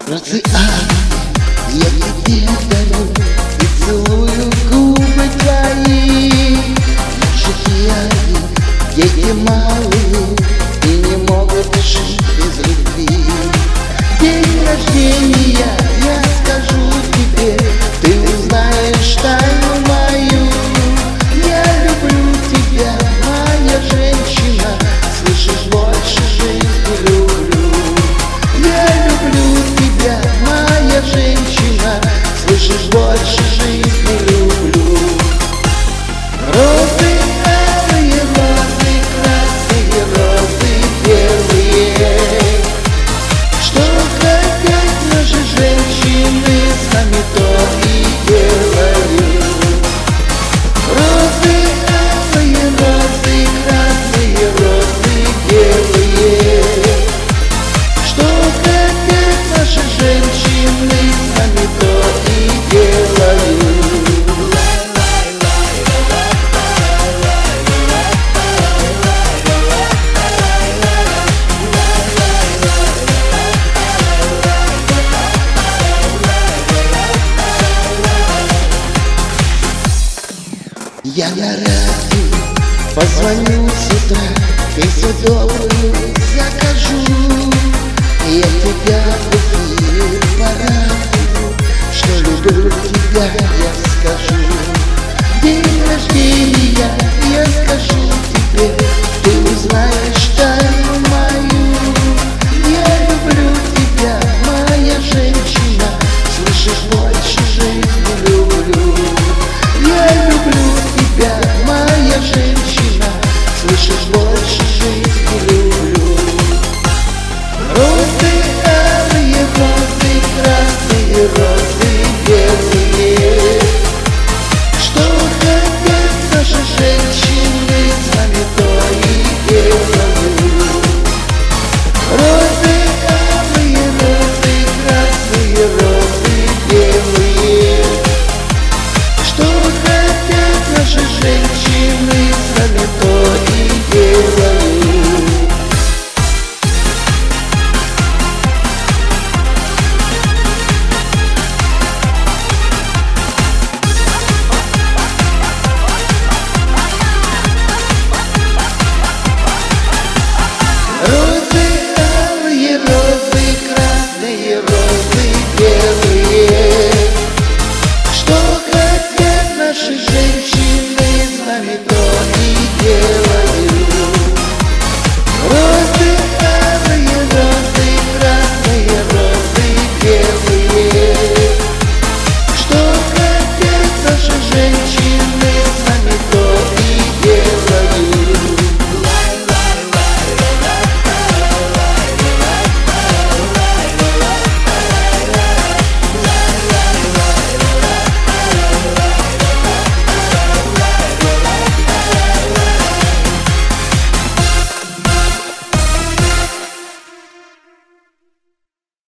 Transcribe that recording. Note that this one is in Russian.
Розы я тебе дарю и целую губы твои. Наши дети малые и не могут жить без любви. День рождения я скажу тебе, ты узнаешь тайну мою. Я люблю тебя, моя женщина, слышишь, больше жизни люблю. Я люблю тебя, моя женщина, слышишь, больше жизни люблю. Розы алые, розы красные, розы белые. Что хотят наши женщины, сами то и делают. Розы алые, розы красные, розы белые. Что хотят наши женщины, сами то и делают. Я на радио позвоню с утра, песню добрую закажу. Я тебя в эфире порадую, что люблю тебя.